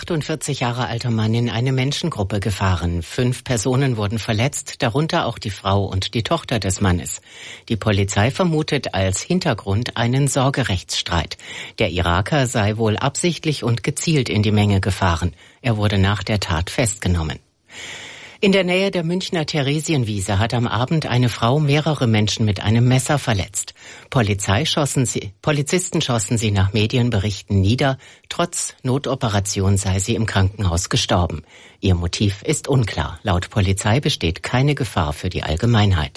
48 Jahre alter Mann in eine Menschengruppe gefahren. 5 Personen wurden verletzt, darunter auch die Frau und die Tochter des Mannes. Die Polizei vermutet als Hintergrund einen Sorgerechtsstreit. Der Iraker sei wohl absichtlich und gezielt in die Menge gefahren. Er wurde nach der Tat festgenommen. In der Nähe der Münchner Theresienwiese hat am Abend eine Frau mehrere Menschen mit einem Messer verletzt. Polizisten schossen sie nach Medienberichten nieder. Trotz Notoperation sei sie im Krankenhaus gestorben. Ihr Motiv ist unklar. Laut Polizei besteht keine Gefahr für die Allgemeinheit.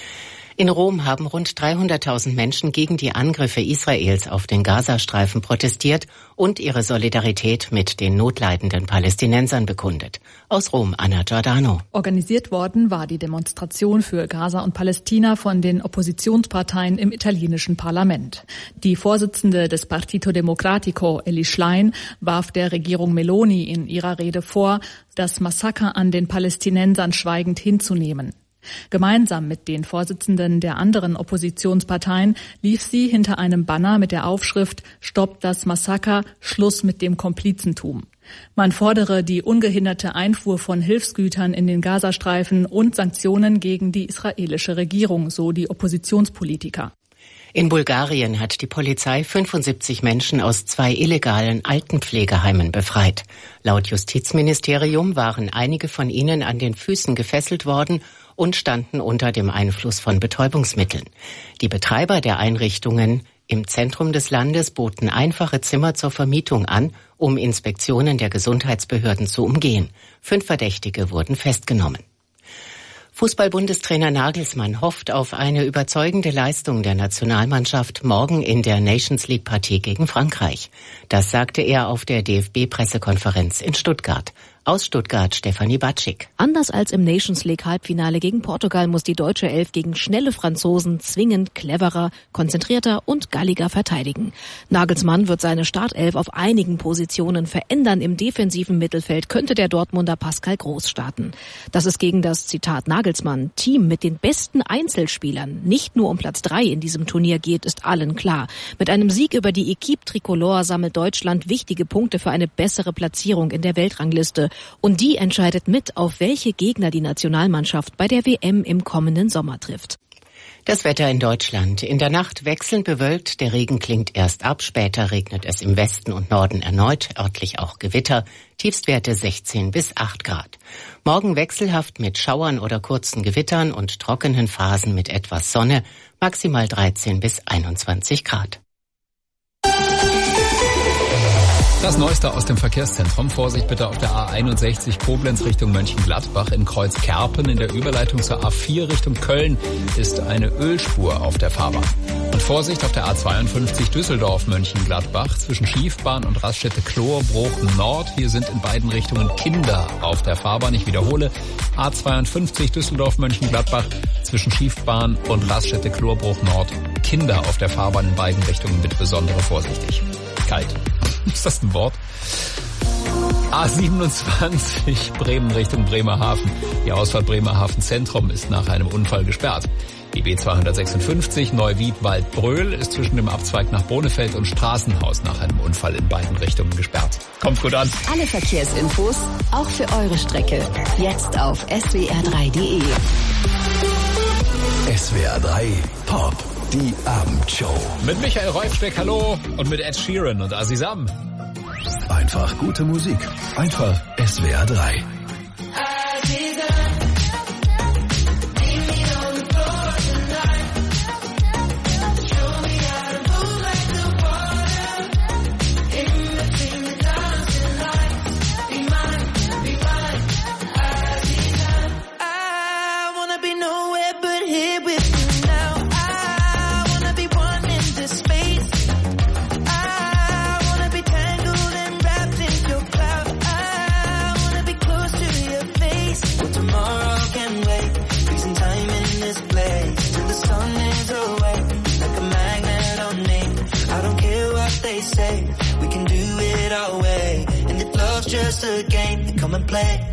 In Rom haben rund 300.000 Menschen gegen die Angriffe Israels auf den Gazastreifen protestiert und ihre Solidarität mit den notleidenden Palästinensern bekundet. Aus Rom, Anna Giordano. Organisiert worden war die Demonstration für Gaza und Palästina von den Oppositionsparteien im italienischen Parlament. Die Vorsitzende des Partito Democratico, Elly Schlein, warf der Regierung Meloni in ihrer Rede vor, das Massaker an den Palästinensern schweigend hinzunehmen. Gemeinsam mit den Vorsitzenden der anderen Oppositionsparteien lief sie hinter einem Banner mit der Aufschrift »Stoppt das Massaker, Schluss mit dem Komplizentum«. Man fordere die ungehinderte Einfuhr von Hilfsgütern in den Gazastreifen und Sanktionen gegen die israelische Regierung, so die Oppositionspolitiker. In Bulgarien hat die Polizei 75 Menschen aus 2 illegalen Altenpflegeheimen befreit. Laut Justizministerium waren einige von ihnen an den Füßen gefesselt worden und standen unter dem Einfluss von Betäubungsmitteln. Die Betreiber der Einrichtungen im Zentrum des Landes boten einfache Zimmer zur Vermietung an, um Inspektionen der Gesundheitsbehörden zu umgehen. 5 Verdächtige wurden festgenommen. Fußball-Bundestrainer Nagelsmann hofft auf eine überzeugende Leistung der Nationalmannschaft morgen in der Nations-League-Partie gegen Frankreich. Das sagte er auf der DFB-Pressekonferenz in Stuttgart. Aus Stuttgart Stefanie Batschik. Anders als im Nations-League-Halbfinale gegen Portugal muss die deutsche Elf gegen schnelle Franzosen zwingend cleverer, konzentrierter und galliger verteidigen. Nagelsmann wird seine Startelf auf einigen Positionen verändern. Im defensiven Mittelfeld könnte der Dortmunder Pascal Groß starten. Dass es gegen das, Zitat Nagelsmann, Team mit den besten Einzelspielern nicht nur um Platz 3 in diesem Turnier geht, ist allen klar. Mit einem Sieg über die Equipe Tricolore sammelt Deutschland wichtige Punkte für eine bessere Platzierung in der Weltrangliste. Und die entscheidet mit, auf welche Gegner die Nationalmannschaft bei der WM im kommenden Sommer trifft. Das Wetter in Deutschland. In der Nacht wechselnd bewölkt. Der Regen klingt erst ab. Später regnet es im Westen und Norden erneut. Örtlich auch Gewitter. Tiefstwerte 16 bis 8 Grad. Morgen wechselhaft mit Schauern oder kurzen Gewittern und trockenen Phasen mit etwas Sonne. Maximal 13 bis 21 Grad. Das Neueste aus dem Verkehrszentrum. Vorsicht bitte auf der A61 Koblenz Richtung Mönchengladbach in Kreuzkerpen. In der Überleitung zur A4 Richtung Köln ist eine Ölspur auf der Fahrbahn. Und Vorsicht auf der A52 Düsseldorf-Mönchengladbach zwischen Schiefbahn und Raststätte Chlorbruch Nord. Hier sind in beiden Richtungen Kinder auf der Fahrbahn. Ich wiederhole, A52 Düsseldorf-Mönchengladbach zwischen Schiefbahn und Raststätte Chlorbruch Nord. Kinder auf der Fahrbahn in beiden Richtungen, bitte besondere Vorsichtigkeit. Ist das ein Wort? A27 Bremen Richtung Bremerhaven. Die Ausfahrt Bremerhaven Zentrum ist nach einem Unfall gesperrt. Die B256 Neuwied-Waldbröl ist zwischen dem Abzweig nach Bonefeld und Straßenhaus nach einem Unfall in beiden Richtungen gesperrt. Kommt gut an. Alle Verkehrsinfos, auch für eure Strecke, jetzt auf swr3.de. SWR 3 Pop, die Abendshow. Mit Michael Reufsteck, hallo, und mit Ed Sheeran und Azizam. Einfach gute Musik, einfach SWR 3. Just a game, come and play.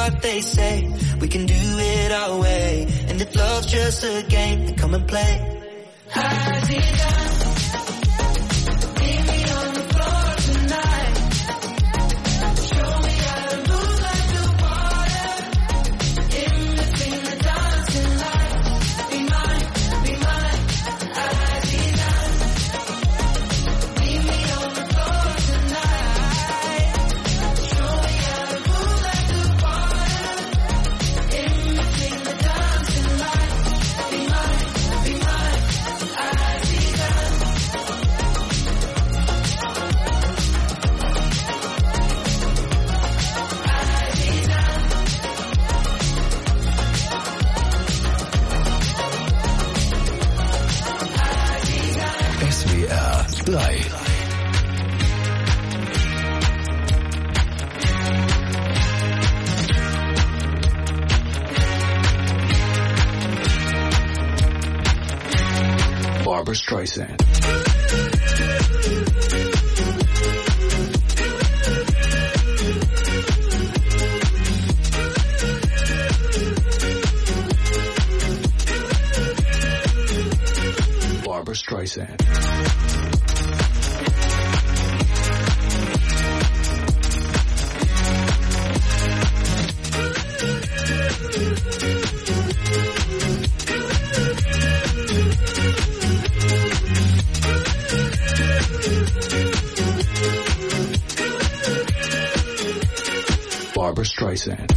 what they say. We can do it our way. And if love's just a game, then come and play. SWR 3. Barbra Streisand. Barbra Streisand. Barbra Streisand.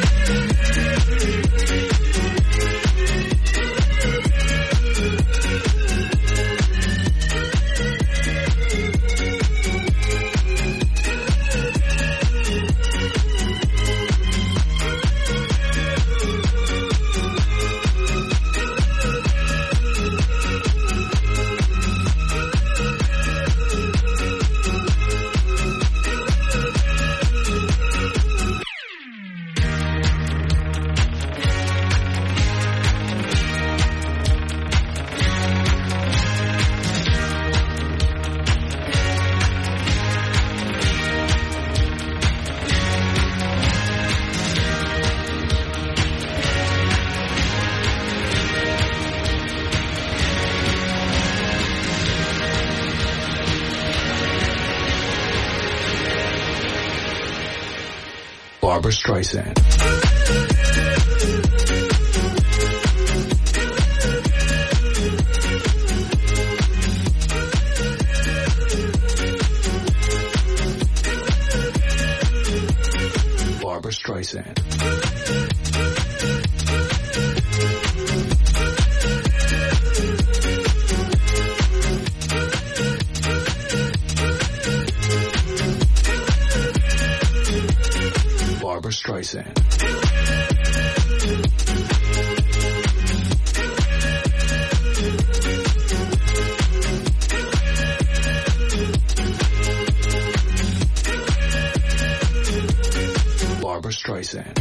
Barbra Streisand. Barbra Streisand. Barbra Streisand. Barbra Streisand.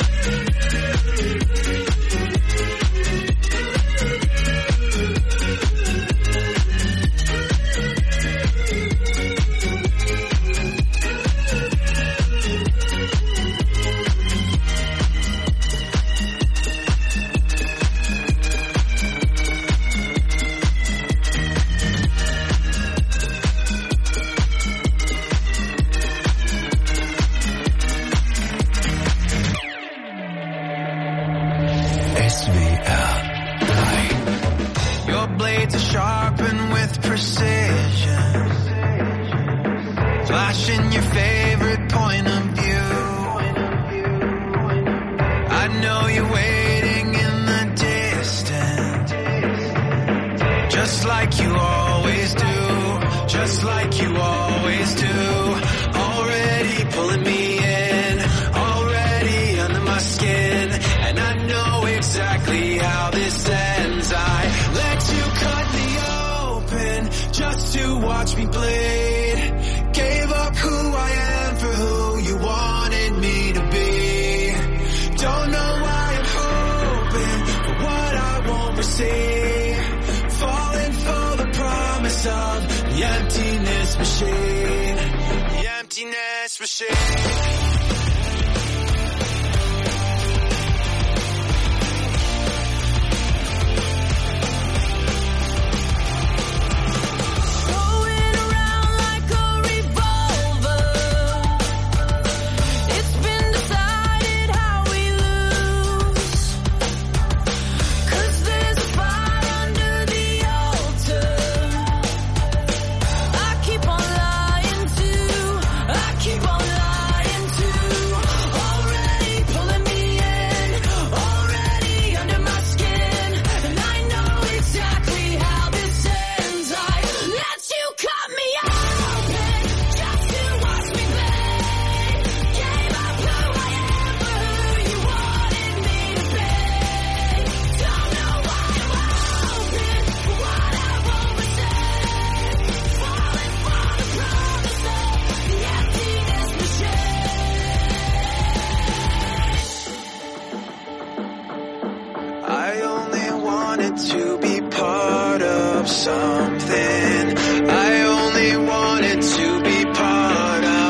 Your blades are sharpened with precision, flashing your favorite point of view. I know you're waiting in the distance, just like you always do, just like you always do. Already pulling me in, already under my skin, and I know exactly how this ends. I let you cut me open just to watch me bleed. Gave up who I am for who you wanted me to be. Don't know why I'm hoping for what I won't receive. Falling for the promise of the emptiness machine. The emptiness machine. wanted to be part of something. I only wanted to be part of.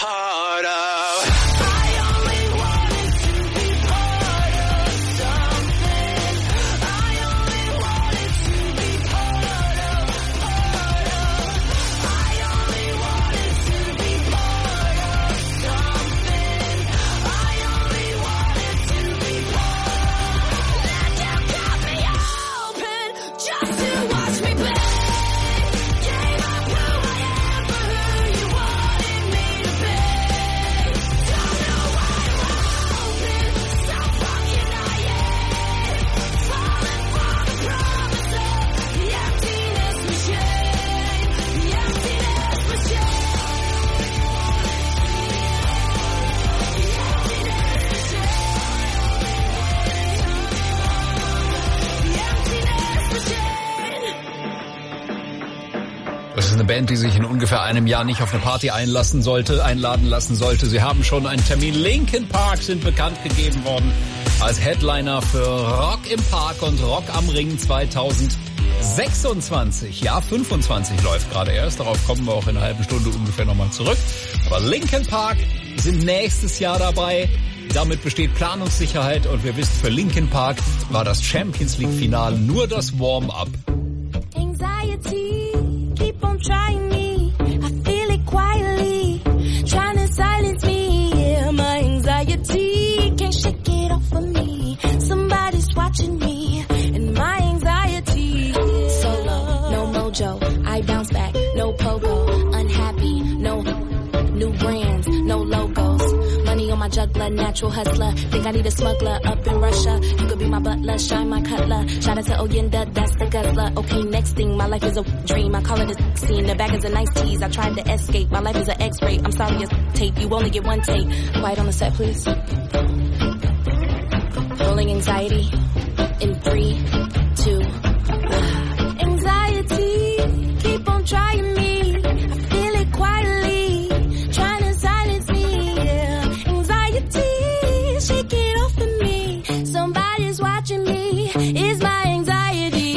Das ist eine Band, die sich in ungefähr einem Jahr nicht auf eine Party einladen lassen sollte. Sie haben schon einen Termin. Linkin Park sind bekannt gegeben worden als Headliner für Rock im Park und Rock am Ring 2026. Ja, 25 läuft gerade erst. Darauf kommen wir auch in einer halben Stunde ungefähr nochmal zurück. Aber Linkin Park sind nächstes Jahr dabei. Damit besteht Planungssicherheit und wir wissen, für Linkin Park war das Champions League Finale nur das Warm-up. Trying me, I feel it quietly, trying to silence me, yeah, my anxiety, can't shake it off of me, somebody's watching me, and my anxiety, solo, no mojo, I bounce back, no pogo, unhappy, no new brands, no logos, money on my juggler, natural hustler, think I need a smuggler up in Russia, you could be my butler, shine my cutler, shout out to Oyenda, that's the guzzler, okay, next thing, my life is a dream, I call it a scene, the bag is a nice tease, I tried to escape, my life is an x-ray, I'm sorry it's tape, you only get one take, quiet on the set please, rolling anxiety, in 3, 2, anxiety, keep on trying me, I feel it quietly, trying to silence me, yeah, anxiety, shake it off of me, somebody's watching me, is my anxiety.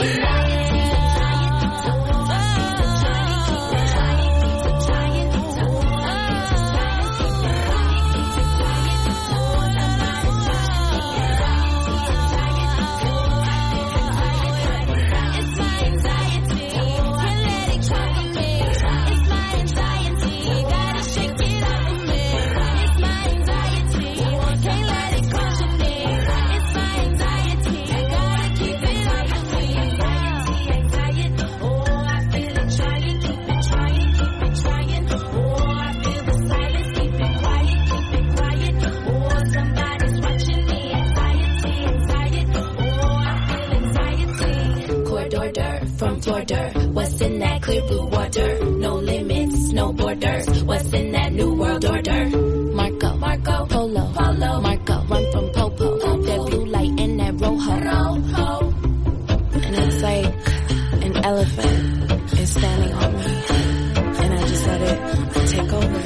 What's in that clear blue water? No limits, no borders. What's in that new world order? Marco, Polo, Marco, run from Popo. That blue light and that rojo. And it's like an elephant is standing on me. And I just let it take over.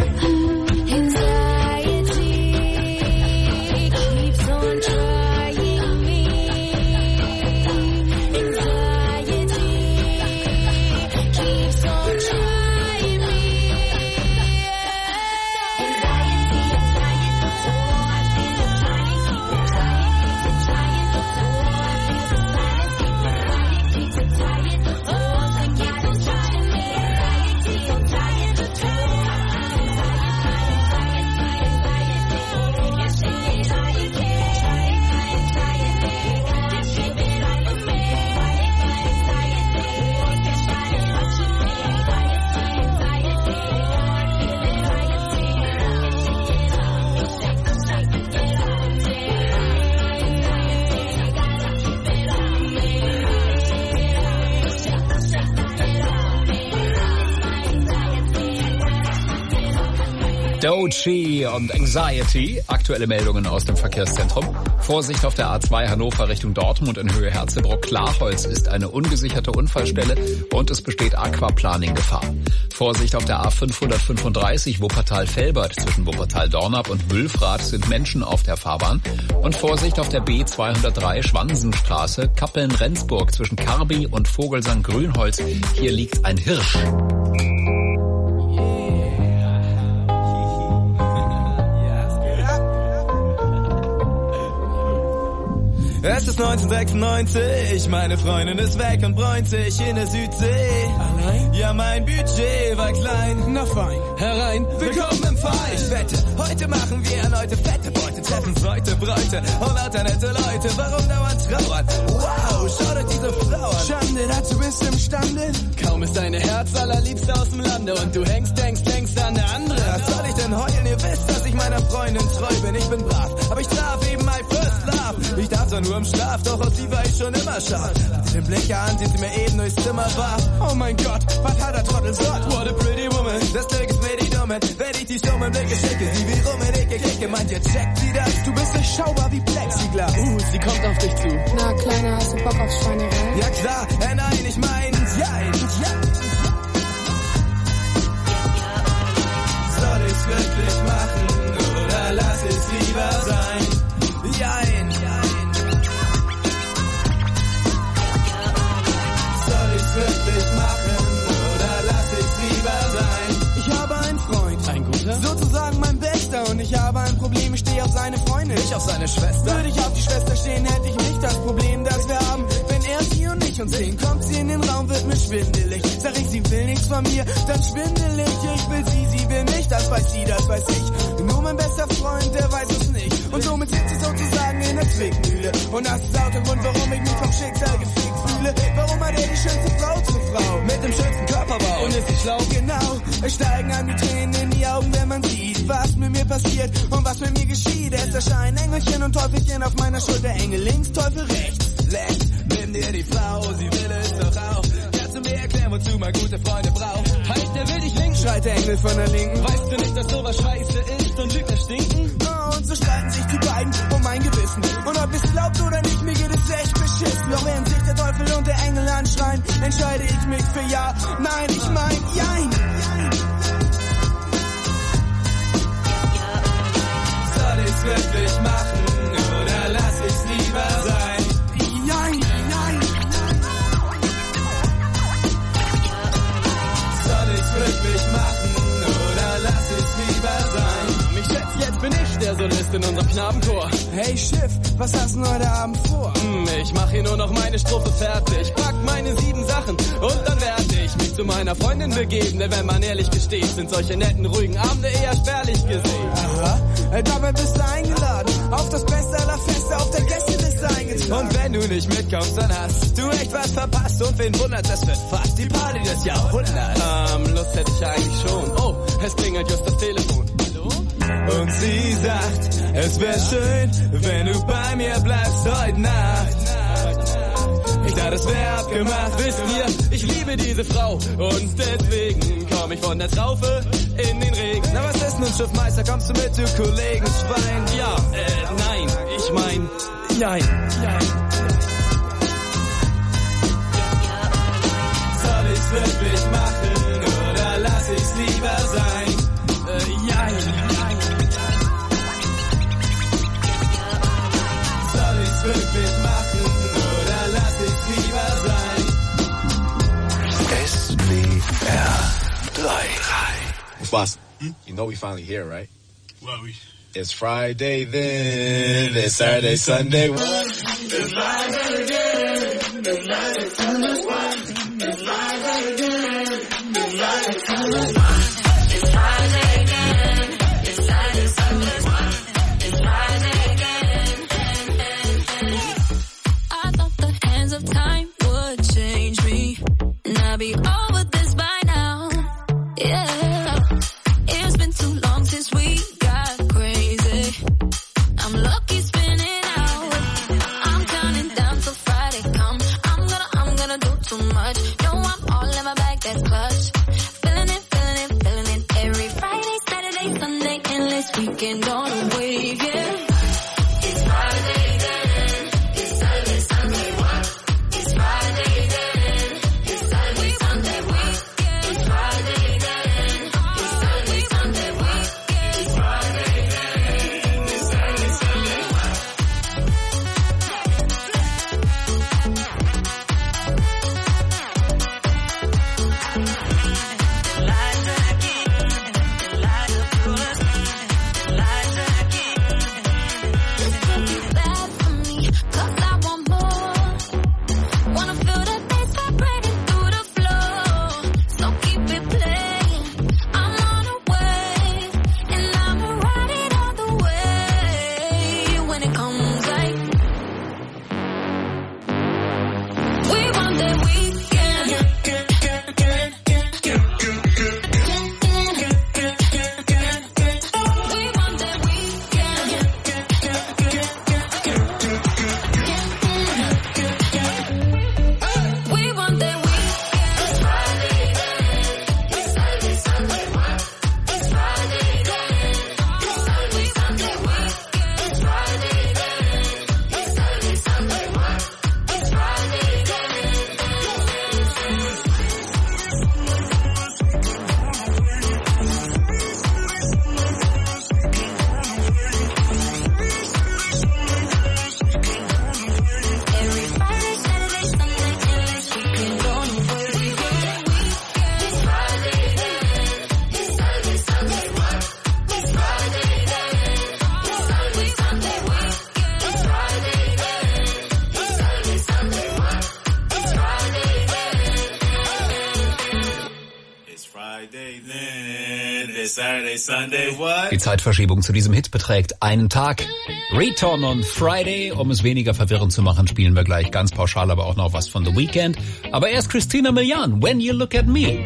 Doechii und Anxiety. Aktuelle Meldungen aus dem Verkehrszentrum. Vorsicht auf der A2 Hannover Richtung Dortmund in Höhe Herzebrock-Klarholz ist eine ungesicherte Unfallstelle und es besteht Aquaplaning-Gefahr. Vorsicht auf der A535 Wuppertal-Velbert zwischen Wuppertal-Dornap und Wülfrath sind Menschen auf der Fahrbahn. Und Vorsicht auf der B203 Schwansenstraße Kappeln-Rendsburg zwischen Karbi und Vogelsang-Grünholz. Hier liegt ein Hirsch. Es ist 1996, meine Freundin ist weg und bräunt sich in der Südsee. Allein? Ja, mein Budget war klein. Na fein, herein, willkommen im Verein. Ich wette, heute machen wir erneute fette Beute, treffen Leute, Bräute und lauter nette Leute. Warum dauernd trauern? Wow, schaut euch diese Frau an. Schande, dazu bist du imstande. Kaum ist deine Herz allerliebste aus dem Lande und du denkst längst an eine andere. Was soll ich denn heulen? Ihr wisst, dass ich meiner Freundin treu bin. Ich bin brav, aber ich traf eben my first love. Ich darf zwar nur im Schlaf, doch auf sie war ich schon immer scharf. Hatte den Blick an, den sie mir eben durchs Zimmer warf. Oh mein Gott, was hat der Trottel sagt? What a pretty woman. Das Glück ist mir die Dumme, wenn ich die stummen Blicke schicke. Sie wie rum in dicke Kicke, meint ihr checkt sie das? Du bist durchschaubar wie Plexiglas. Sie kommt auf dich zu. Na Kleiner, hast du Bock auf Schweinerei? Ja klar, nein, ich mein, ja. Soll ich's wirklich machen oder lass ich's lieber sein? Jein. Soll ich's wirklich machen oder lass ich's lieber sein? Ich habe einen Freund, ein guter, sozusagen mein Bester, und ich habe ein Problem, ich stehe auf seine Freundin, nicht auf seine Schwester. Würde ich auf die Schwester stehen, hätte ich nicht das Problem, das wir haben, wenn er sie und ich uns sehen. Kommt sie in den Raum, wird mir schwindelig. Sag ich, sie will nichts von mir, dann schwindelig. Ich will sie will mich, das weiß sie, das weiß ich. Nur mein bester Freund, der weiß es nicht. Und somit sitzt sie sozusagen in der Zwickmühle. Und das ist auch der Grund, warum ich mich vom Schicksal gefickt fühle. Warum hat er die schönste Frau zur Frau? Mit dem schönsten Körperbau. Und ist sie schlau? Genau. Es steigen an die Tränen in die Augen, wenn man sieht, was mit mir passiert und was mit mir geschieht. Es erscheinen Engelchen und Teufelchen auf meiner Schulter. Engel links, Teufel rechts. Lex, nimm dir die Frau, sie will es doch auch. Kannst du mir erklären, wozu man gute Freunde braucht? Halt, der will dich linken, schreit der Engel von der Linken. Weißt du nicht, dass sowas scheiße ist und Lügner stinken? Oh, und so streiten sich die beiden um mein Gewissen. Und ob es glaubt oder nicht, mir geht es echt beschissen. Doch während sich der Teufel und der Engel anschreien, entscheide ich mich für ja. Nein, ich mein jein. Soll ich's wirklich machen oder lass ich's lieber sein? Jein. Soll ich's wirklich machen oder lass ich's lieber sein? Ich schätze, jetzt bin ich der Solist in unserem Knabenchor. Hey Schiff, was hast du heute Abend vor? Ich mach hier nur noch meine Strophe fertig, pack meine 7 Sachen und dann werde ich mich zu meiner Freundin begeben. Denn wenn man ehrlich gesteht, sind solche netten, ruhigen Abende eher spärlich gesehen. Aha, dabei bist du eingeladen auf das Beste aller Feste, auf der Gästeliste eingetragen. Und wenn du nicht mitkommst, dann hast du echt was verpasst. Und wen wundert, es wird fast die Party des Jahrhunderts. Lust hätte ich eigentlich schon. Oh, es klingelt just das Telefon. Und sie sagt, es wär schön, wenn du bei mir bleibst heute Nacht. Ich dachte, es wär abgemacht, wisst ihr, ich liebe diese Frau. Und deswegen komm ich von der Traufe in den Regen. Na was ist nun, Schiffmeister, kommst du mit, du Kollegenschwein? Ja, nein, ich mein, jein. Soll ich's wirklich machen oder lass ich's lieber sein? Jein. Soll ich's wirklich machen oder lass ich's lieber sein? SWR 3. Boss, you know we finally here, right? Well, it's Friday then, it's Saturday, Sunday. It's Friday again, it's Friday, Sunday. It's Friday again, it's Friday, Sunday. It's Friday again, it's Saturday, Sunday. It's Friday again. I thought the hands of time would change me, and I'd be over this by now. Yeah, it's been too long since we got crazy. I'm lucky spinning out. I'm counting down till Friday come. I'm gonna do too much. No, I'm all in my bag, that's clutch. Feeling it. Every Friday, Saturday, Sunday. Saturday, Sunday, what? Die Zeitverschiebung zu diesem Hit beträgt einen Tag. Return on Friday. Um es weniger verwirrend zu machen, spielen wir gleich ganz pauschal aber auch noch was von The Weeknd. Aber erst Christina Milian, When You Look at Me.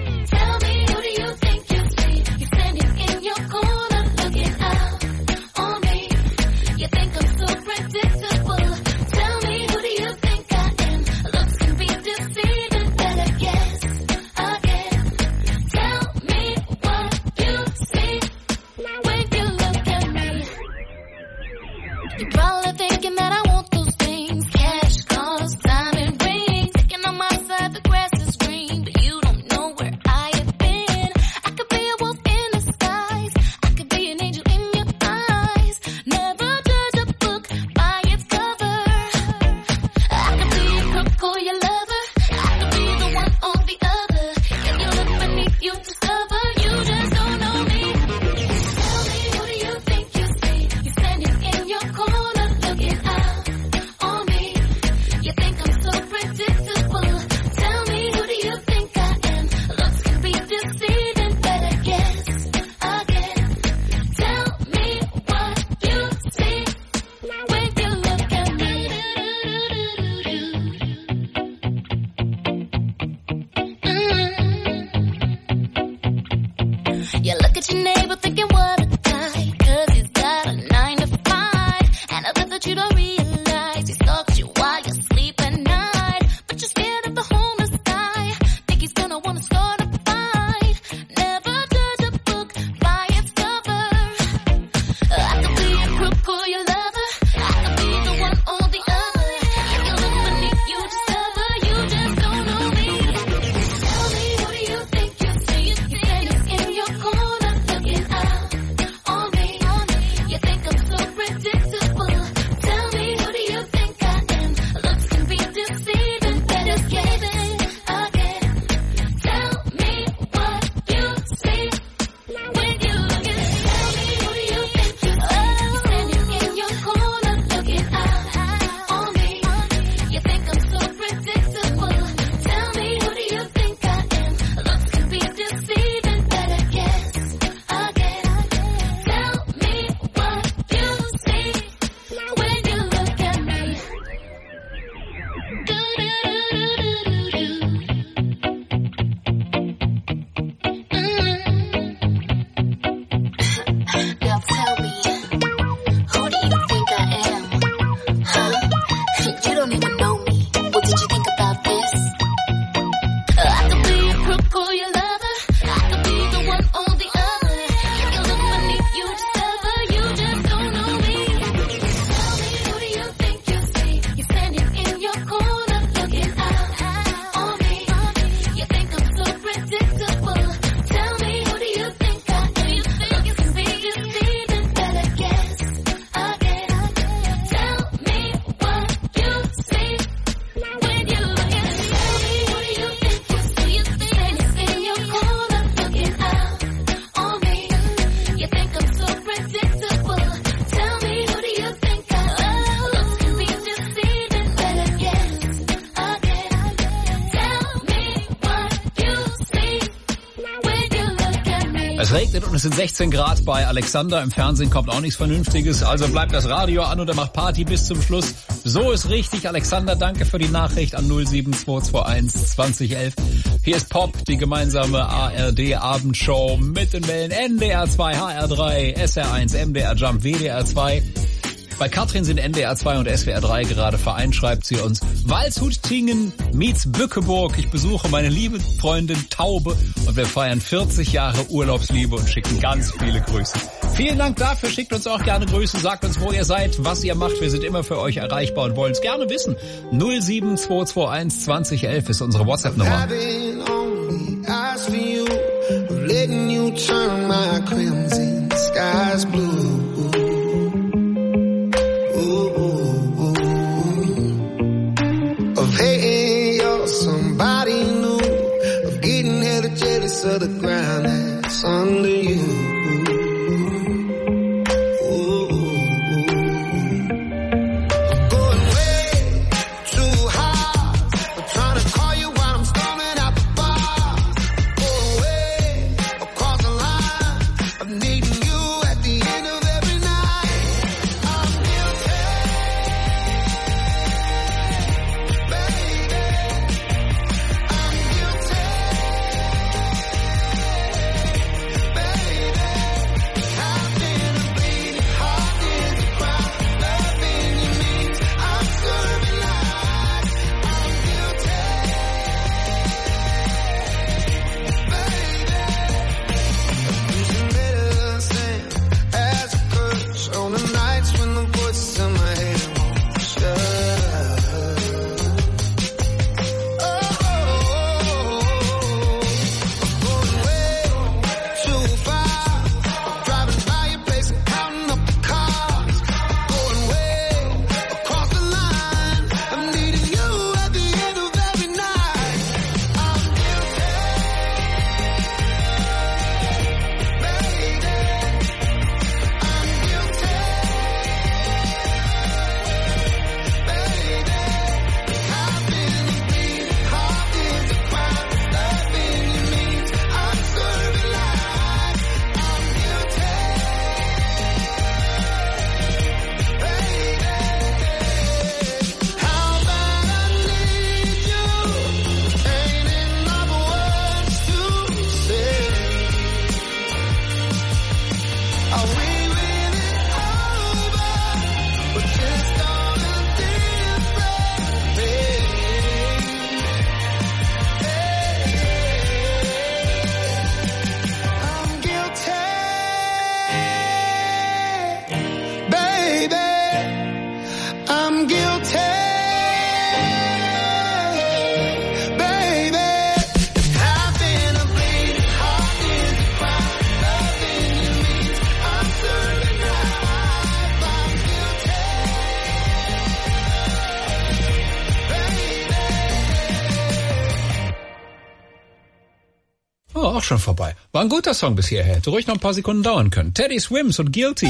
Es regnet und es sind 16 Grad bei Alexander. Im Fernsehen kommt auch nichts Vernünftiges. Also bleibt das Radio an und er macht Party bis zum Schluss. So ist richtig. Alexander, danke für die Nachricht an 07221 2011. Hier ist Pop, die gemeinsame ARD-Abendshow mit den Wellen NDR 2, HR3, SR1, MDR Jump, WDR 2. Bei Katrin sind NDR 2 und SWR 3 gerade vereint, schreibt sie uns. Waldshut-Tingen meets Bückeburg. Ich besuche meine liebe Freundin Taube und wir feiern 40 Jahre Urlaubsliebe und schicken ganz viele Grüße. Vielen Dank dafür. Schickt uns auch gerne Grüße. Sagt uns, wo ihr seid, was ihr macht. Wir sind immer für euch erreichbar und wollen es gerne wissen. 07221 2011 ist unsere WhatsApp-Nummer. Somebody new, of getting hella jealous of the ground that's under you. I'm going way too high. I'm trying to call you while I'm storming out the bar. Going way across the line. I've aber auch schon vorbei. War ein guter Song bis hierher. Hätte ruhig noch ein paar Sekunden dauern können. Teddy Swims und Guilty.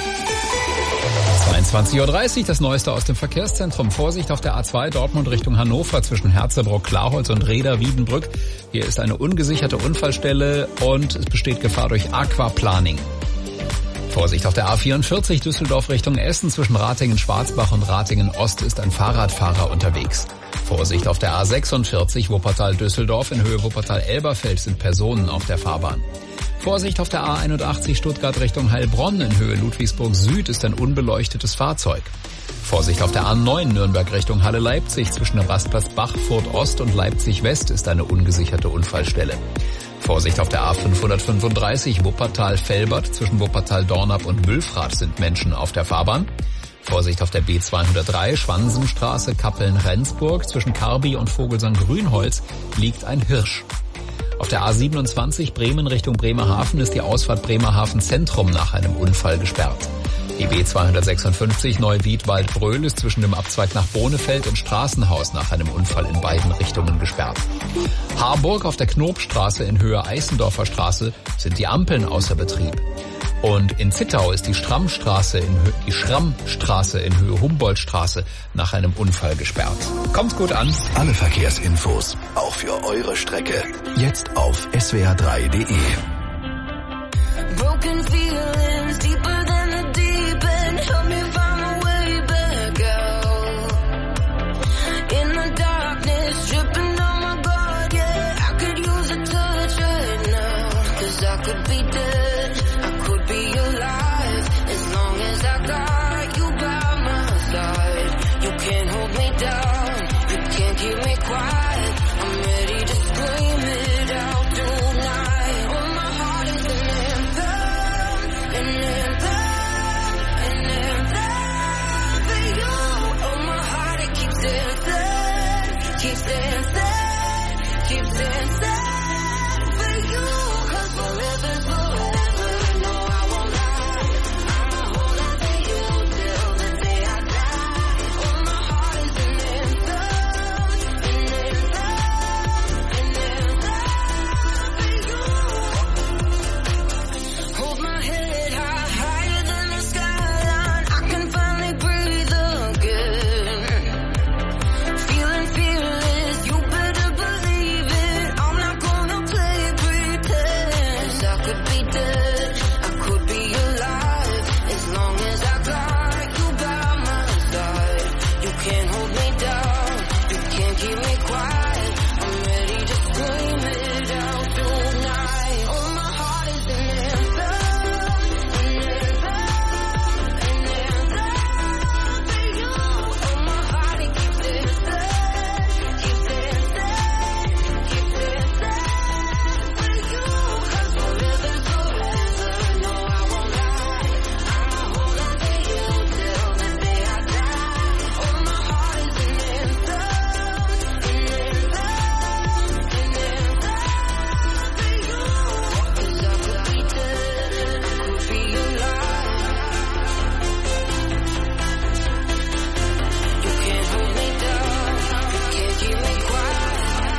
22:30 Uhr, das Neueste aus dem Verkehrszentrum. Vorsicht auf der A2 Dortmund Richtung Hannover zwischen Herzebruck, Klarholz und Reda-Wiedenbrück. Hier ist eine ungesicherte Unfallstelle und es besteht Gefahr durch Aquaplaning. Vorsicht auf der A44 Düsseldorf Richtung Essen zwischen Ratingen-Schwarzbach und Ratingen-Ost ist ein Fahrradfahrer unterwegs. Vorsicht auf der A46 Wuppertal-Düsseldorf in Höhe Wuppertal-Elberfeld sind Personen auf der Fahrbahn. Vorsicht auf der A81 Stuttgart Richtung Heilbronn in Höhe Ludwigsburg Süd ist ein unbeleuchtetes Fahrzeug. Vorsicht auf der A9 Nürnberg Richtung Halle-Leipzig zwischen dem Rastplatz Bachfurt Ost und Leipzig West ist eine ungesicherte Unfallstelle. Vorsicht auf der A535 Wuppertal-Velbert zwischen Wuppertal-Dornap und Wülfrath sind Menschen auf der Fahrbahn. Vorsicht auf der B203 Schwansenstraße Kappeln-Rendsburg zwischen Karbi und Vogelsang-Grünholz liegt ein Hirsch. Auf der A27 Bremen Richtung Bremerhaven ist die Ausfahrt Bremerhaven Zentrum nach einem Unfall gesperrt. Die B256 Neuwied-Waldbröl ist zwischen dem Abzweig nach Bonefeld und Straßenhaus nach einem Unfall in beiden Richtungen gesperrt. Harburg auf der Knobstraße in Höhe Eisendorfer Straße sind die Ampeln außer Betrieb. Und in Zittau ist die Schrammstraße in Höhe Humboldtstraße nach einem Unfall gesperrt. Kommt gut an. Alle Verkehrsinfos, auch für eure Strecke, jetzt auf swr3.de. Broken feelings deeper than the deep end. Help me find my way back out. In the darkness, dripping on my guard, yeah. I could use a touch right now. 'Cause I could be dead, I could be alive. As long as I got you by my side. You can't hold me down, you can't keep me quiet. I'm ready to scream it out tonight. Oh, my heart is an anthem, an anthem, an anthem for you. Oh, my heart, it keeps dancing, keeps dancing, keeps dancing for you. 'Cause forever's forever, no, I won't lie. I'ma hold on to you till the day I die. Oh, my heart is an anthem, an anthem, an anthem for you. Hold my head high, higher than the skyline. I can finally breathe again. Feeling fearless, you better believe it. I'm not gonna play pretend. 'Cause I could be dead, I could be alive. As long as I got you by my side. You can't hold me down, you can't keep me quiet. I'm ready to scream it out tonight. Oh, my heart is an anthem, an anthem, an anthem for you. Oh, my heart, it keeps dancing, keeps dancing, keeps dancing for you. 'Cause forever's forever, no, I won't lie. I'ma hold on to you till the day I die. Oh, my heart is an anthem, an anthem, an anthem for you. 'Cause I could be dead, I could be alive. You can't hold me down, you can't keep me quiet.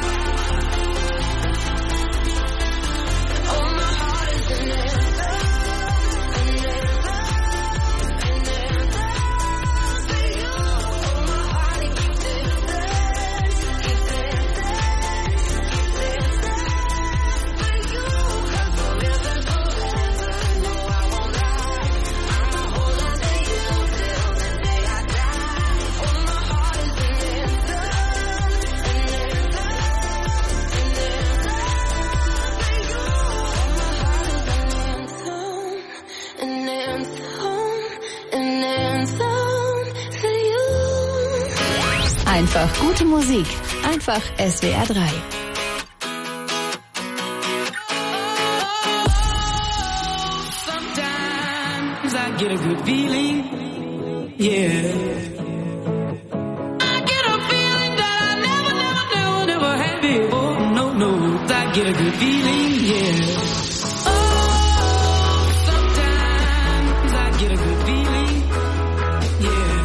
Oh, my heart is an anthem, an anthem, an anthem for you. Oh, my heart, it keeps dancing, keeps dancing, keeps dancing for you. 'Cause forever's forever, no, I won't lie. I'ma hold on to you till the day I die. Oh, my heart is an anthem, an anthem, an anthem for you. Oh, my heart is an anthem, an anthem for you. Einfach gute Musik. Einfach SWR 3. Sometimes I get a good feeling, yeah. I get a feeling that I never had before. No, I get a good feeling, yeah. Oh, sometimes I get a good feeling, yeah.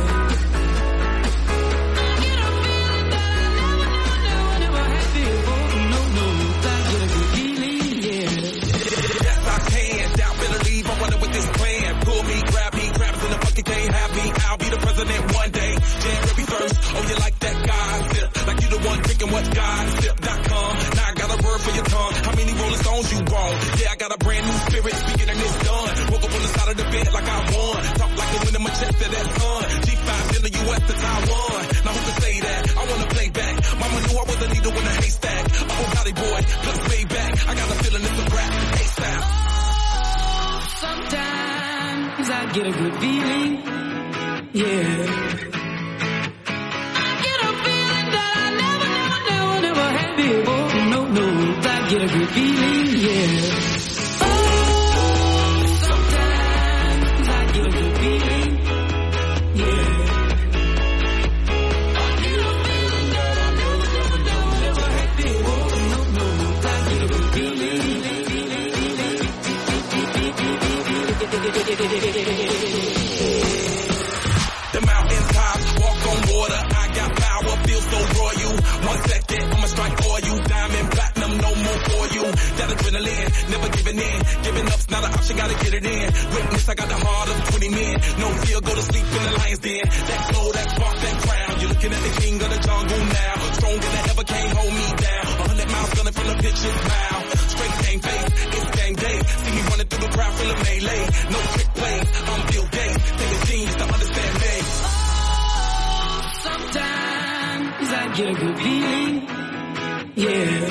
I get a feeling that I never had before. No, I get a good feeling, yeah. sidestep.com. Now I got a word for your tongue. How many Rolling Stones you want? Yeah, I got a brand new spirit speaking and it's done. Woke up on the side of the bed like I won. Talk like the wind in my chest to that sun. G5 in the US to Taiwan. Now who can say that? I wanna play back. Mama knew I was a needle in a haystack. Oh, Valley boy, plus way back. I got a feeling it's a rap. ASAP. Sometimes I get a good feeling. Yeah. I get a feeling that I never had before. No, I get a good feeling. Yeah. Sometimes I get a good feeling. Yeah. The mountain tops, walk on water. I got power, feel so royal. 1 second, I'ma strike oil. Diamond, platinum, no more for you. That adrenaline, never giving in. Giving up's not an option, gotta get it in. Witness, I got the heart of 20 men. No fear, go to sleep in the lion's den. That glow, that spark, that crown. You're looking at the king of the jungle now. Stronger than ever, can't hold me down. 100 miles gunning from the pitcher's mouth. Straight game face, it's game day. See me running through the crowd full of melee. No trick plays, I'm Bill Gates. Take a genius to understand me. Sometimes I get a good feeling. Yeah.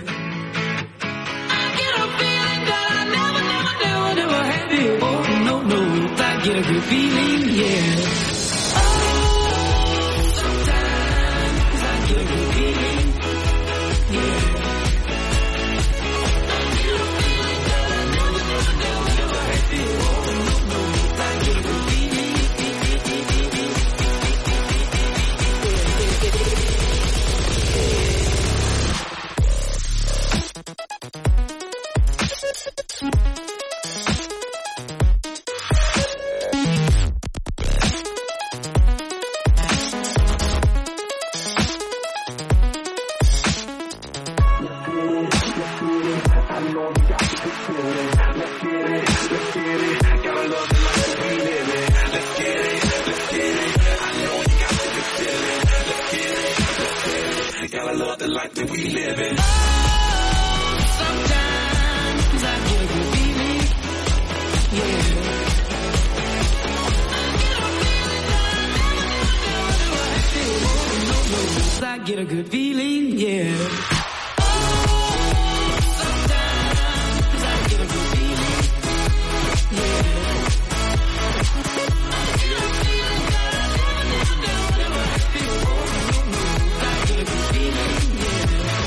I get a feeling that I never had before. No, I get a good feeling. Yeah. Sometimes I get a good feeling. Yeah. Get a good feeling, yeah. Sometimes I get a good feeling, yeah. I get a feeling that I never had before. I get a good feeling, yeah.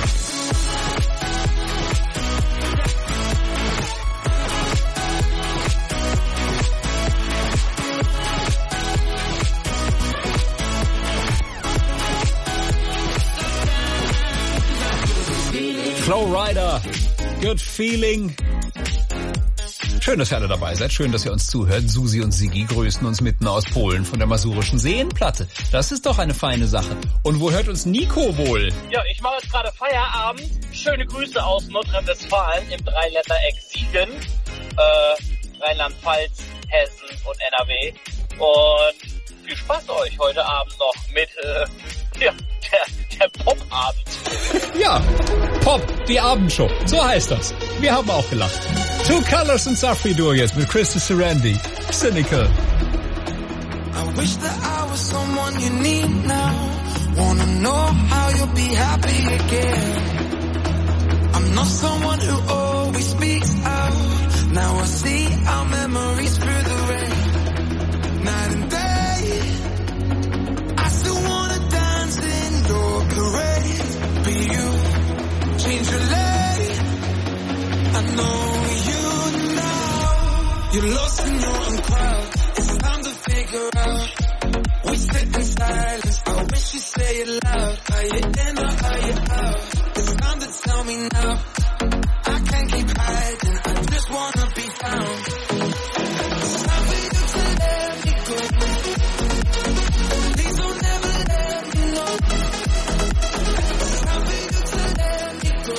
Flowrider, Good Feeling. Schön, dass ihr alle dabei seid. Schön, dass ihr uns zuhört. Susi und Sigi grüßen uns mitten aus Polen von der Masurischen Seenplatte. Das ist doch eine feine Sache. Und wo hört uns Nico wohl? Ja, ich mache jetzt gerade Feierabend. Schöne Grüße aus Nordrhein-Westfalen im Dreiländereck Siegen. Rheinland-Pfalz, Hessen und NRW. Und viel Spaß euch heute Abend noch mit der Pop-Abend. Ja, Pop, die Abendshow. So heißt das. Wir haben auch gelacht. Two Colors und Safri Duo jetzt mit Krista Sarandon. Cynical. I wish that I was someone you need now. Wanna know how you'll be happy again. I'm not someone who always speaks out. Now I see our memories through the rain. Night and day, I still wanna dance in your parade. But you change your lane. I know you now. You're lost in your own crowd. It's time to figure out. We sit in silence. I wish you say it loud. Are you in or are you out? It's time to tell me now. I can't keep hiding. I just wanna be found. It's time for you to let me go. Please don't ever let me know. It's time for you to let me go.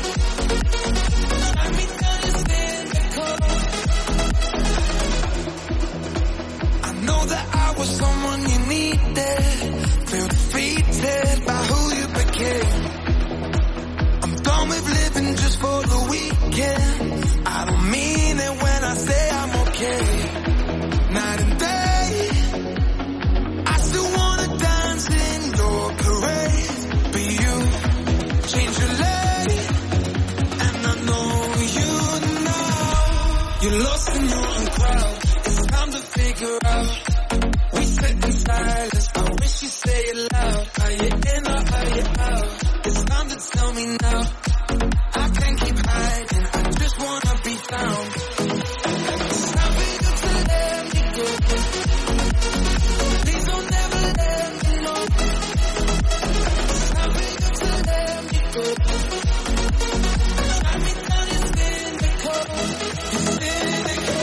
Try me down and stand the cold. I know that I was someone you needed. Feel defeated by who you became. just for the weekend. I don't mean it when I say I'm okay. Night and day, I still wanna dance in your parade. But you change your lane, and I know you know. You're lost in your own crowd. It's time to figure out. We sit in silence. I wish you say it loud. Are you in or are you out? It's time to tell me now. I can't keep hiding. I just wanna be found. It's time for you to let me go. Please don't ever let me know. It's time for you to let me go. Shine me down, you're cynical. You're cynical.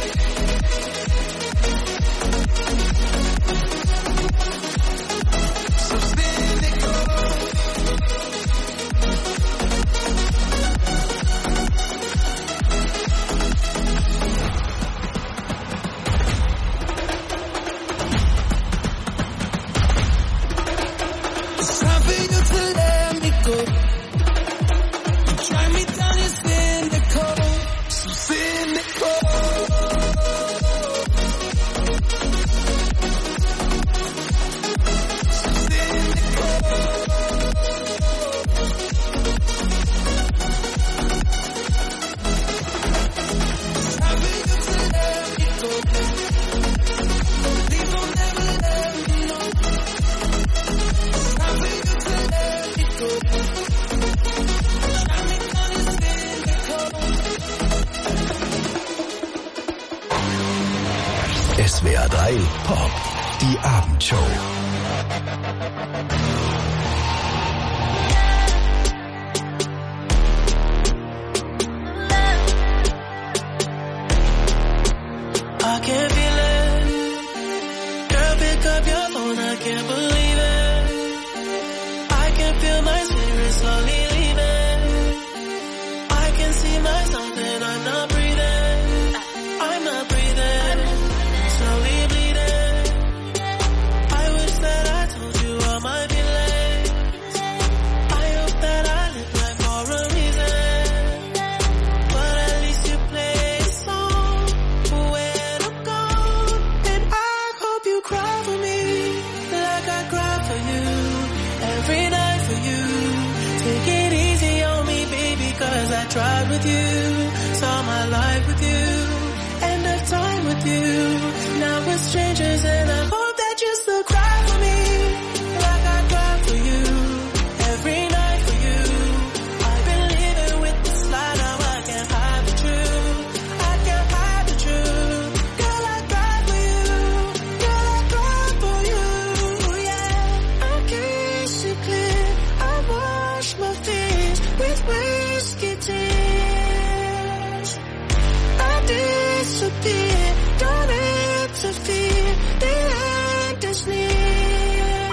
So cynical. It's time for you to let me go. You try me down, you're cynical. So cynical. So cynical. It's time for you to let me go. Please don't ever let me know. It's time for you to let me go. Shine me down, you're cynical. SWR 3 Pop, die Abendshow. I can't feel it. Girl, pick up your phone, I can't believe it. I can feel my spirit slowly leaving. I can see myself and I'm not breathing. I'm not breathing. Slowly bleeding. I wish that I told you all my feelings. I hope that I live life for a reason. But at least you play a song for where to go. And I hope you cry for me like I cry for you. Every night for you. Take it easy on me, baby, cause I tried with you. Saw my life with you. End of time with you. Now we're strangers and I hope that you still cry for me like I cry for you. Every night for you. I've been living with this lie, now I can't hide the truth. I can't hide the truth. Girl, I cry for you. Girl, I cry for you. Yeah, I can't see clear. I wash my face with whiskey tears. I disappear, don't interfere. The end is near.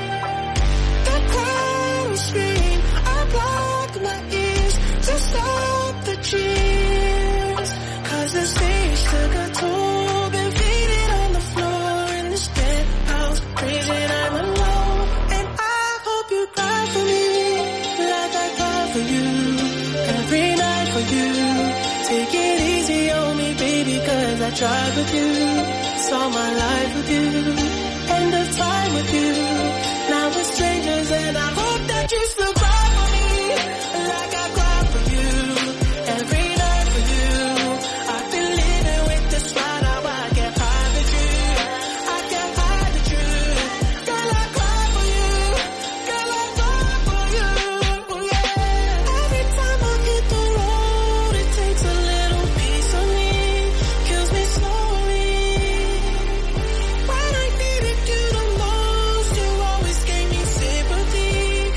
The crowd will scream. I block my ears to stop the cheers. Cause the stage took a toll. Been faded on the floor in this penthouse. Crazy, I'm alone. And I hope you cry for me like I cry for you. Every night for you. Take it easy on me, baby, cause I tried with you. Saw my life with you. End of time with you. Now we're strangers and I hope that you still cry for me like I cry for you. Every night for you. I've been living with this lie, now I can't hide the truth. I can't hide the truth. Girl, I cry for you. Girl, I cry for you. Yeah. Every time I hit the road, it takes a little piece of me. Kills me slowly. When I needed you the most, you always gave me sympathy.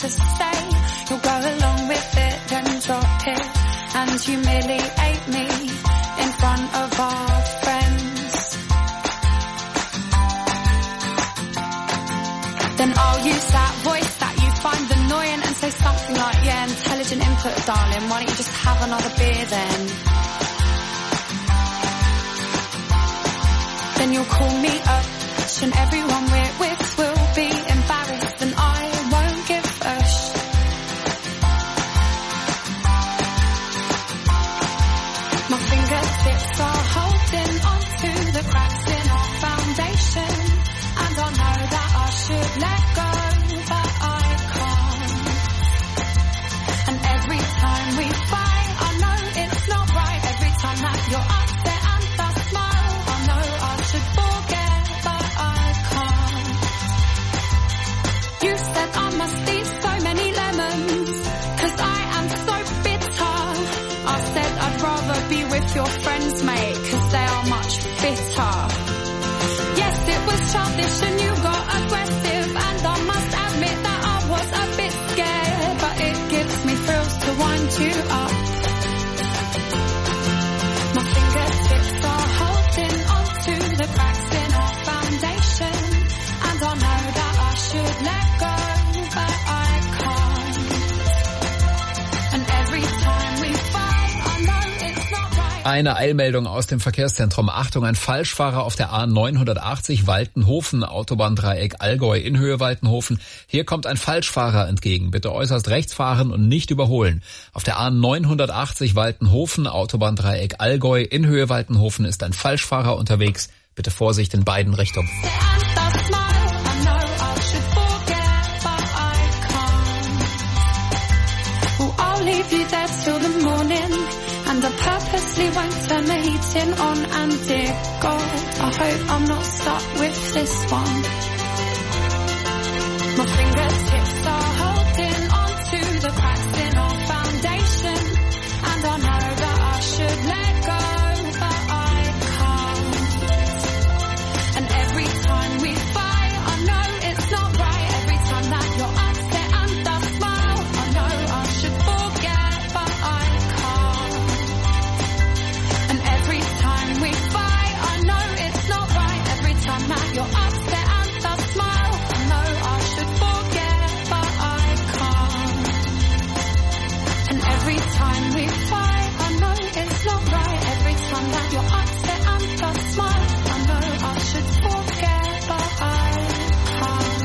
to say. You'll go along with it, then drop it and humiliate me in front of our friends. Then I'll use that voice that you find annoying and say something like, yeah, intelligent input, darling, why don't you just have another beer then? Then you'll call me up, and everyone we're with will be embarrassed, and I won't give a shit. My fingertips are holding onto the cracks in our foundation, and I know that I should let go, but I can't. And every time we fight, I know it's not right. Every time that you're upset and I smile, I know I should forget, but I can't. You said I must eat so many lemons, 'cause I am so bitter. I said I'd rather be with your friends, mate, 'cause they are much fitter. Yes, it was childish and you got aggressive, and I must admit that I was a bit scared, but it gives me thrills to wind you up. My fingertips are holding onto the cracks in our foundation, and I know that I should let go, but I can't. And every time we fight, I know it's not right. Eine Eilmeldung aus dem Verkehrszentrum. Achtung, ein Falschfahrer auf der A980 Waltenhofen, Autobahndreieck Allgäu in Höhe Waltenhofen. Hier kommt ein Falschfahrer entgegen. Bitte äußerst rechts fahren und nicht überholen. Auf der A980 Waltenhofen, Autobahndreieck Allgäu in Höhe Waltenhofen ist ein Falschfahrer unterwegs. Bitte Vorsicht in beiden Richtungen. Leave you there till the morning, and I purposely won't turn the heating on. And dear God, I hope I'm not stuck with this one. My fingertips are holding onto the cracks in our foundation, and I know that I should let go, but I can't. And every time we fight, I know it's not right. Every time that you're upset and I smile, I know I should forget, but I can't. And every time we fight, I know it's not right. Every time that you're upset and I smile, I know I should forget, but I can't. And every time we fight, I know it's not right. Every time that you're upset and I smile, I know I should forget, but I can't.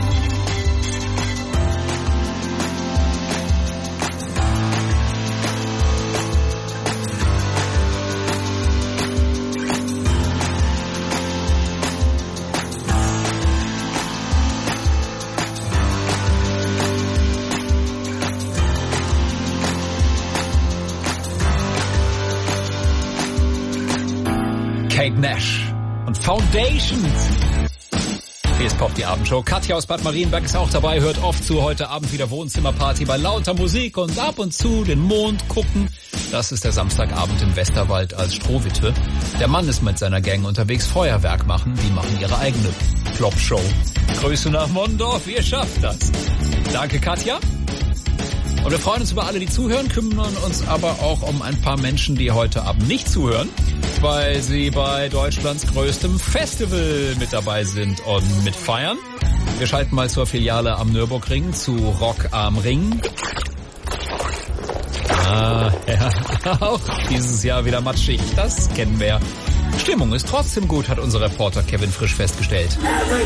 Kate Nash und Foundations. Hier ist Pop, die Abendshow. Katja aus Bad Marienberg ist auch dabei, hört oft zu. Heute Abend wieder Wohnzimmerparty bei lauter Musik und ab und zu den Mond gucken. Das ist der Samstagabend im Westerwald als Strohwitwe. Der Mann ist mit seiner Gang unterwegs, Feuerwerk machen. Die machen ihre eigene Flop-Show. Grüße nach Mondorf, ihr schafft das. Danke, Katja. Und wir freuen uns über alle, die zuhören, kümmern uns aber auch um ein paar Menschen, die heute Abend nicht zuhören, weil sie bei Deutschlands größtem Festival mit dabei sind und mitfeiern. Wir schalten mal zur Filiale am Nürburgring, zu Rock am Ring. Ja, auch dieses Jahr wieder matschig, das kennen wir. Stimmung ist trotzdem gut, hat unser Reporter Kevin Frisch festgestellt.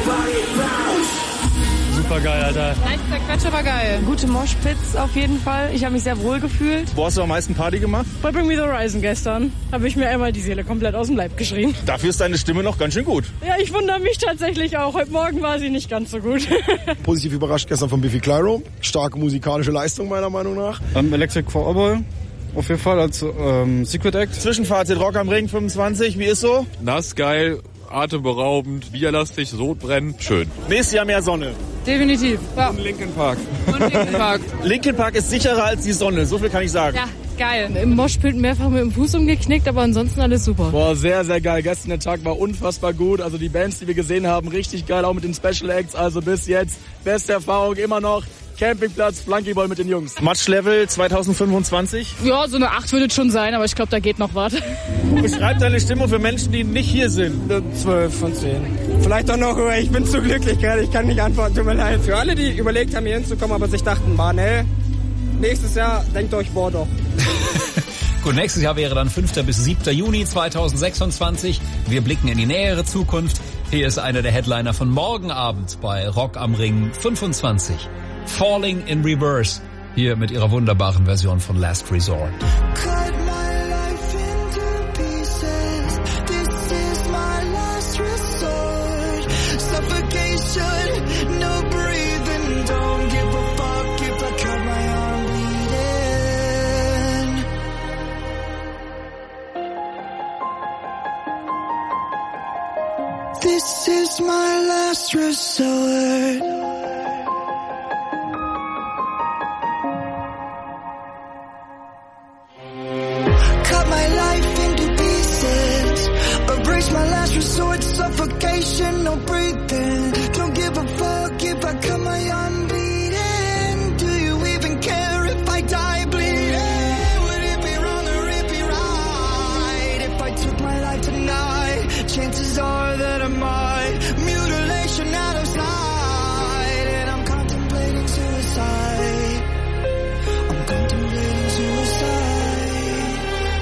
Super geil, Alter. Nein, der Quatsch, aber geil. Gute Moshpits auf jeden Fall. Ich habe mich sehr wohl gefühlt. Wo hast du am meisten Party gemacht? Bei Bring Me The Horizon gestern habe ich mir einmal die Seele komplett aus dem Leib geschrien. Dafür ist deine Stimme noch ganz schön gut. Ja, ich wundere mich tatsächlich auch. Heute Morgen war sie nicht ganz so gut. Positiv überrascht gestern von Biffy Clyro. Starke musikalische Leistung meiner Meinung nach. Electric for Cowboy. Auf jeden Fall als Secret Act. Zwischenfazit Rock am Ring 25, wie ist so? Nass, geil, atemberaubend, bierlastig, sodbrennend, schön. Nächstes Jahr mehr Sonne. Definitiv. Ja. Und Linkin Park. Linkin Park ist sicherer als die Sonne, so viel kann ich sagen. Ja, geil. Im Moshpit mehrfach mit dem Fuß umgeknickt, aber ansonsten alles super. Boah, sehr, sehr geil. Gestern der Tag war unfassbar gut. Also die Bands, die wir gesehen haben, richtig geil, auch mit den Special Acts. Also bis jetzt beste Erfahrung immer noch. Campingplatz, Flunkyball mit den Jungs. Matchlevel 2025? Ja, so eine 8 würde es schon sein, aber ich glaube, da geht noch was. Beschreib deine Stimmung für Menschen, die nicht hier sind. 12 von 10. Vielleicht doch noch höher. Ich bin zu glücklich gerade. Ich kann nicht antworten. Tut mir leid. Für alle, die überlegt haben, hier hinzukommen, aber sich dachten, Mann, nächstes Jahr denkt euch, boah doch. Gut, nächstes Jahr wäre dann 5. bis 7. Juni 2026. Wir blicken in die nähere Zukunft. Hier ist einer der Headliner von morgen Abend bei Rock am Ring 25. Falling in Reverse. Hier mit ihrer wunderbaren Version von Last Resort. No breathing, don't give a fuck if I cut my arm bleeding. This is my last resort. Cut my life into pieces, erase my last resort, suffocation, no breathing. Don't give a fuck if I cut my arm bleeding. Do you even care if I die bleeding? Would it be wrong or it be right if I took my life tonight? Chances are that I might. Mutilation out of sight, and I'm contemplating suicide. I'm contemplating suicide.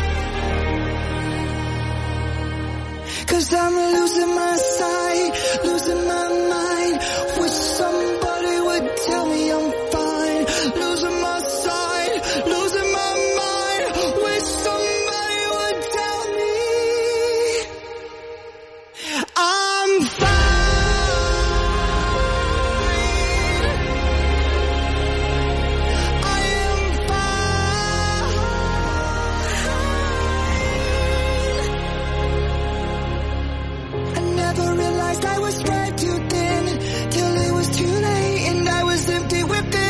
'Cause I'm losing my sight, losing my mind. Wish somebody would tell me I'm fine. Losing my sight, losing my mind. Wish somebody would tell me I'm fine. I am fine. I never realized I was spread too thin till it was too late and I was empty within.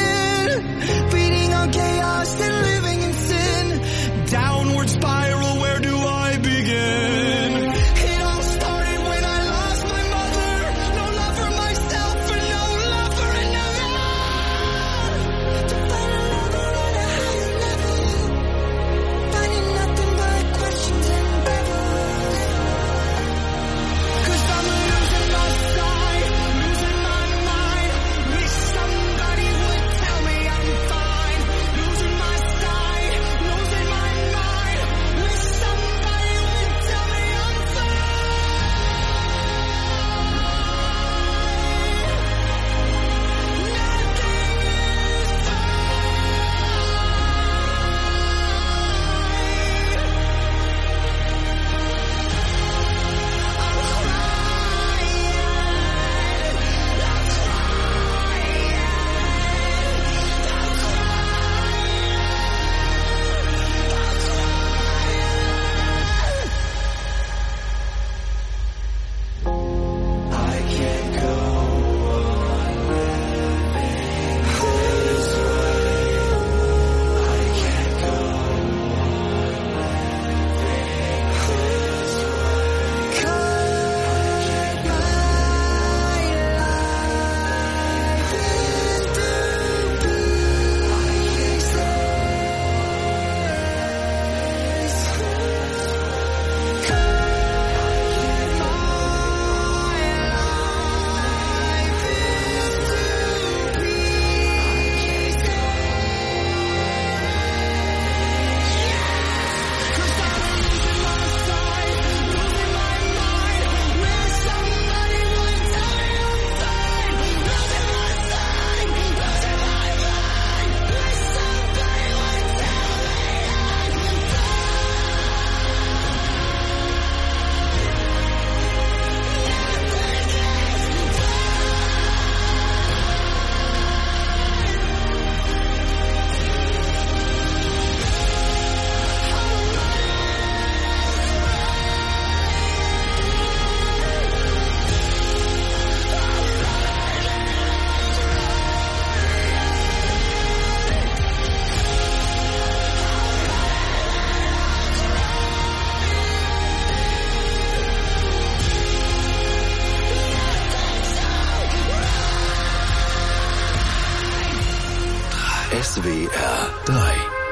SWR 3.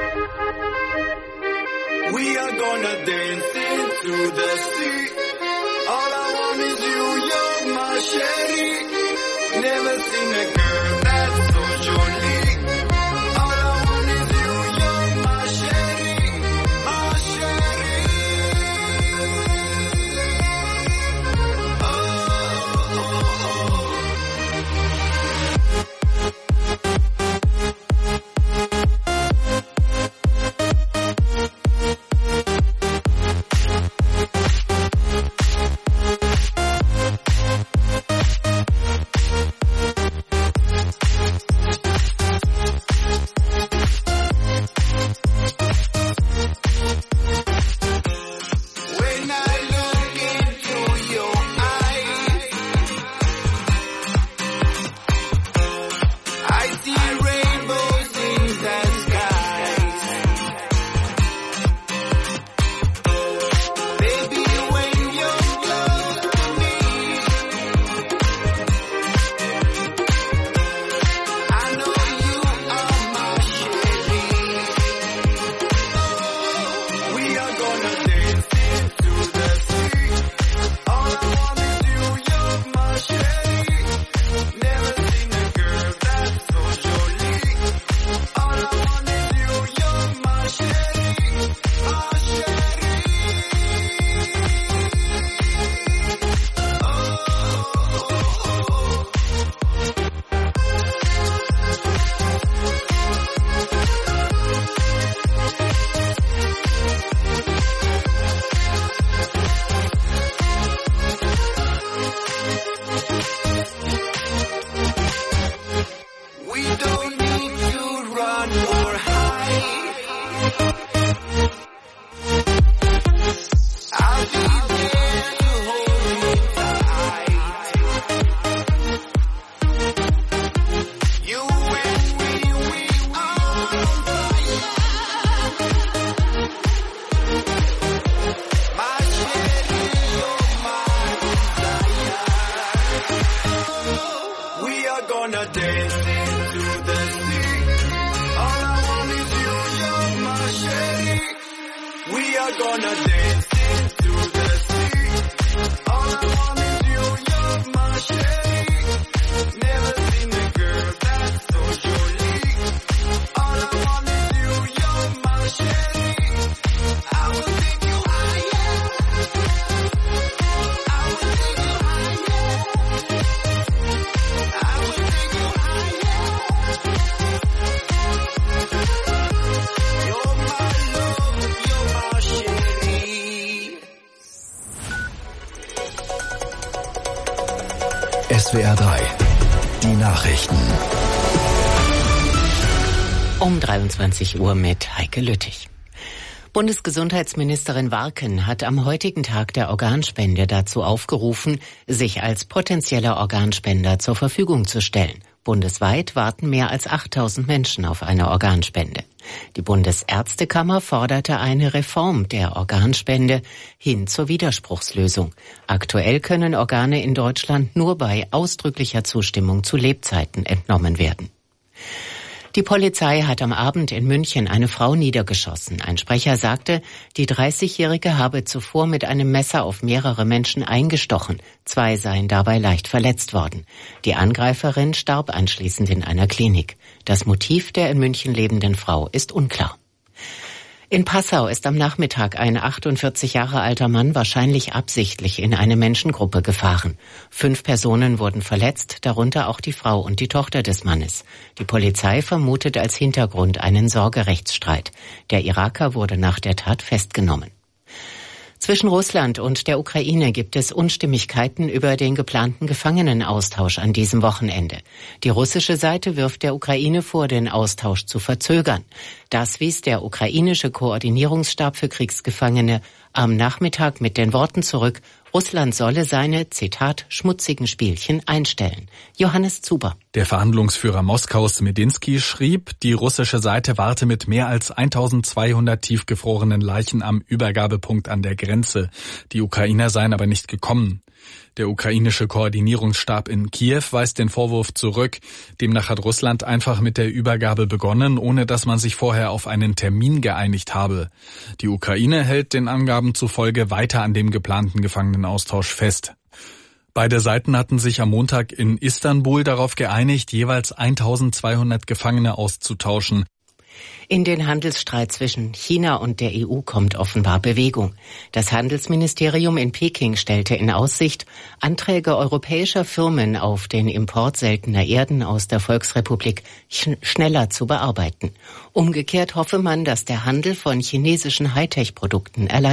We are gonna dance into the sea. All I want is you, you're my sherry. Never seen a girl that's so jolly. All I want is you, you're my sherry, my sherry. SWR 3, die Nachrichten. Um 23 Uhr mit Heike Lüttich. Bundesgesundheitsministerin Warken hat am heutigen Tag der Organspende dazu aufgerufen, sich als potenzieller Organspender zur Verfügung zu stellen. Bundesweit warten mehr als 8.000 Menschen auf eine Organspende. Die Bundesärztekammer forderte eine Reform der Organspende hin zur Widerspruchslösung. Aktuell können Organe in Deutschland nur bei ausdrücklicher Zustimmung zu Lebzeiten entnommen werden. Die Polizei hat am Abend in München eine Frau niedergeschossen. Ein Sprecher sagte, die 30-Jährige habe zuvor mit einem Messer auf mehrere Menschen eingestochen. 2 seien dabei leicht verletzt worden. Die Angreiferin starb anschließend in einer Klinik. Das Motiv der in München lebenden Frau ist unklar. In Passau ist am Nachmittag ein 48 Jahre alter Mann wahrscheinlich absichtlich in eine Menschengruppe gefahren. 5 Personen wurden verletzt, darunter auch die Frau und die Tochter des Mannes. Die Polizei vermutet als Hintergrund einen Sorgerechtsstreit. Der Iraker wurde nach der Tat festgenommen. Zwischen Russland und der Ukraine gibt es Unstimmigkeiten über den geplanten Gefangenenaustausch an diesem Wochenende. Die russische Seite wirft der Ukraine vor, den Austausch zu verzögern. Das wies der ukrainische Koordinierungsstab für Kriegsgefangene am Nachmittag mit den Worten zurück, Russland solle seine, Zitat, schmutzigen Spielchen einstellen. Johannes Zuber. Der Verhandlungsführer Moskaus Medinsky schrieb, die russische Seite warte mit mehr als 1200 tiefgefrorenen Leichen am Übergabepunkt an der Grenze. Die Ukrainer seien aber nicht gekommen. Der ukrainische Koordinierungsstab in Kiew weist den Vorwurf zurück. Demnach hat Russland einfach mit der Übergabe begonnen, ohne dass man sich vorher auf einen Termin geeinigt habe. Die Ukraine hält den Angaben zufolge weiter an dem geplanten Gefangenenaustausch fest. Beide Seiten hatten sich am Montag in Istanbul darauf geeinigt, jeweils 1200 Gefangene auszutauschen. In den Handelsstreit zwischen China und der EU kommt offenbar Bewegung. Das Handelsministerium in Peking stellte in Aussicht, Anträge europäischer Firmen auf den Import seltener Erden aus der Volksrepublik schneller zu bearbeiten. Umgekehrt hoffe man, dass der Handel von chinesischen Hightech-Produkten erleichtert